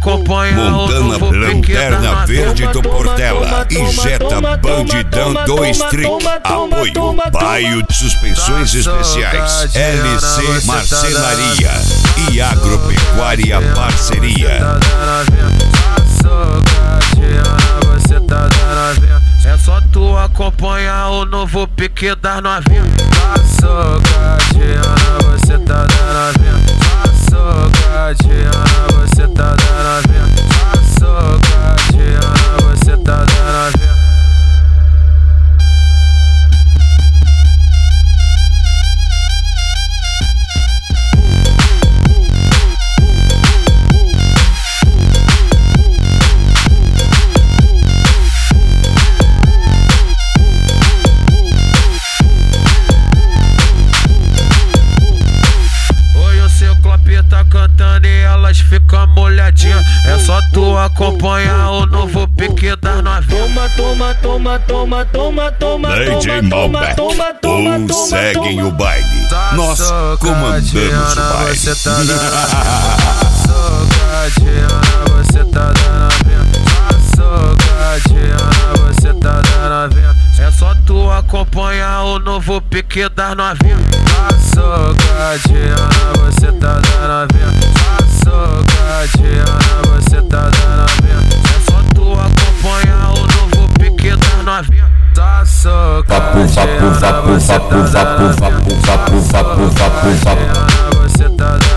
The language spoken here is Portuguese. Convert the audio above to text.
acompanha Montana Lanterna Verde do Portela. Injeta Bandidão do Streak. Apoio Baio Suspensões Especiais. LC Marcenaria e Agropecuária Parceria. Você tá dando vento. É só tu acompanhar o novo pique das novinhas. Você tá dando vento. Você tá dando vento. Você tá dando vento. Tá cantando e elas ficam molhadinhas. É só tu acompanhar o novo pique das novinhas. DJ Malbec, ou seguem o baile. Nós comandamos o baile. Você tá dando você tá dando vento. Você tá dando vento. É só tu acompanhar o novo pique das novinhas. Você tá dando vento. Você tá dando vento. É só tu acompanhar o novo pique das novinhas. Você tá dando